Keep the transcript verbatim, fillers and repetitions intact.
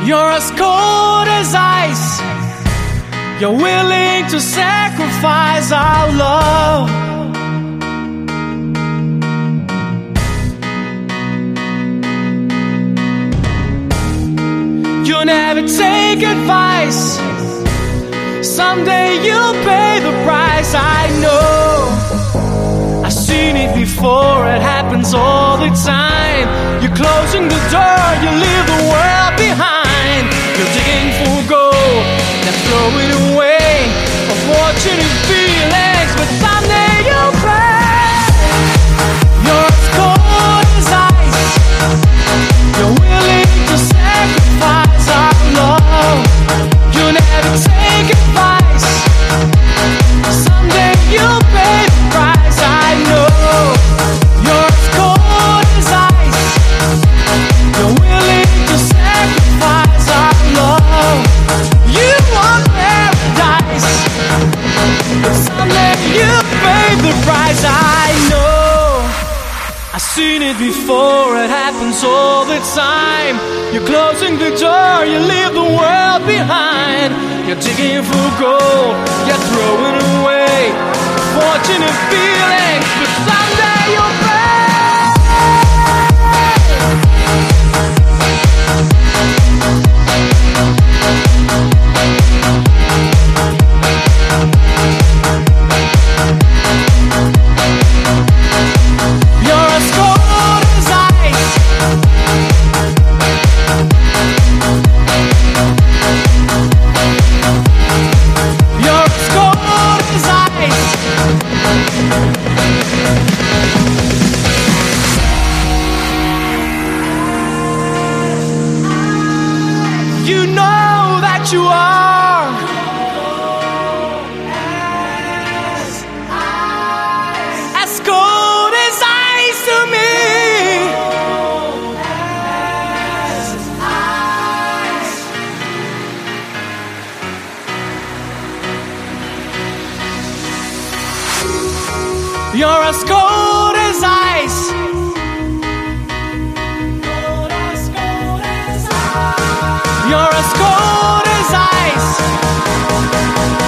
You're as cold as ice. You're willing to sacrifice our love. You never take advice. Someday you'll pay the price. I know, I've seen it before. It happens all the time. You're closing the door, you leave the world behind. You're digging for gold, then throw it away. Unfortunate feelings, but someday you'll pay. You're as cold as ice. You're willing to sacrifice our love. You never take advice. Someday you'll pay the price. I know. You're as cold as ice. You're willing to sacrifice our love. You want paradise, but someday you'll pay the price. I know, I've seen it before. It happens all the time. You're closing the door, you leave the world behind. You're digging for gold, you're throwing away fortunate feelings, but someday you'll pay. You're as cold as ice. You're as cold as ice. You know that you are as cold as ice to me. You're as cold as ice. You're as cold as ice.